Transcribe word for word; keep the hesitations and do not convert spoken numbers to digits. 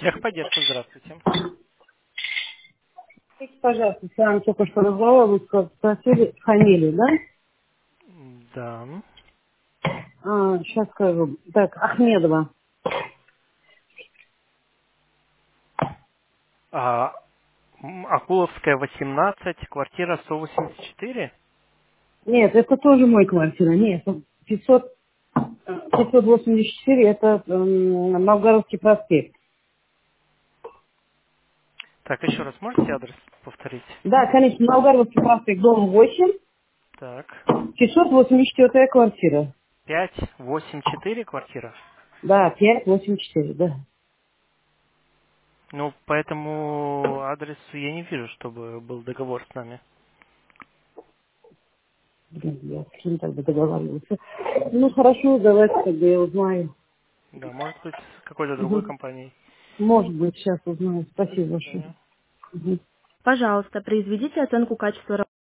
Техподдержка, здравствуйте. Скажите, пожалуйста, с вами только что разговаривала, вы ска- спросили фамилию, да? Да. А, сейчас скажу. Так, Ахмедова. А, м, Акуловская, восемнадцать, квартира сто восемьдесят четыре. Нет, это тоже мой квартира. Нет, пятьсот, э, пятьсот восемьдесят четыре это м, Новгородский проспект. Так, еще раз можете адрес повторить? Да, конечно, Новгородский проспект, дом восемь, Так. пятьсот восемьдесят четыре квартира. пять восемь четыре квартира. Да, пять восемь четыре, да. Ну, по этому адресу я не вижу, чтобы был договор с нами. Блин, я с кем тогда договаривался. Ну, хорошо, давайте тогда я узнаю. Да, может быть, с какой-то другой Мгм. компанией. Может быть, сейчас узнаю. До Спасибо большое. свидания. Мгм. Пожалуйста, произведите оценку качества